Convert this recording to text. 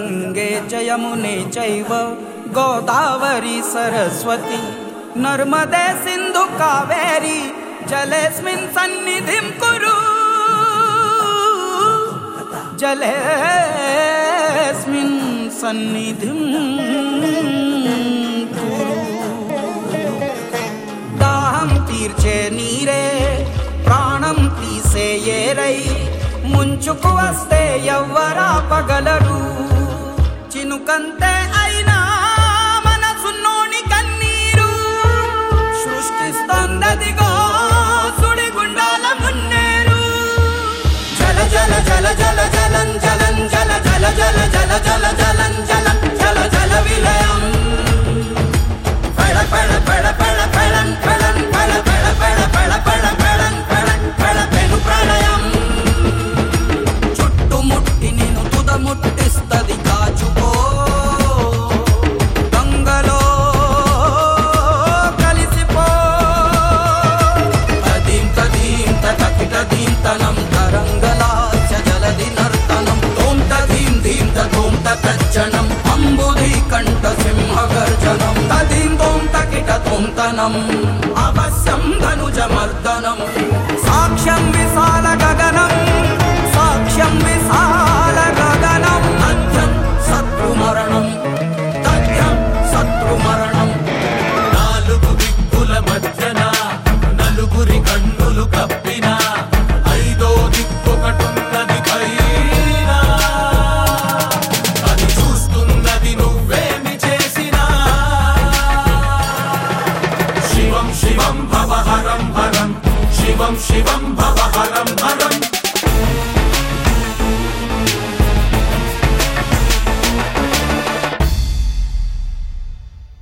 गंगे च यमुने चैव गोदावरी सरस्वती नर्मदे सिंधु कावेरी जलेस्मिन् सन्निधिं कुरु जलेस्मिन् सन्निधिं कुरु। दाहं तीर्चे नीरे प्राणं तीसे येरै ముంచుకు వస్తే ఎవ్వరాపగలరు చినుకంతే అయినా మనసున్నోని కన్నీరు సృష్టిస్తోందదిగో సుడిగుండాల మున్నేరు జల జల జల జల జలం జలం జల జల జల జల జల జలం జలం జల జల విలయం పడ పడ పడ పడ పడం పడం పడ పడ పడ పడ పడ పడం పడం పడ పెను ప్రళయం ముట్టిస్తది కాచుకో గంగలో కలిసిపో తదీంత దీంత తకిట దీంతనం తరంగలాస్య జలది నర్తనం తోంత దీం దీంత తోంత తజ్జనం అంబుధి కంఠ సింహ గర్జనం తదీం తోం తకిట తోంతనం అవశ్యం ధనుజ మర్దనం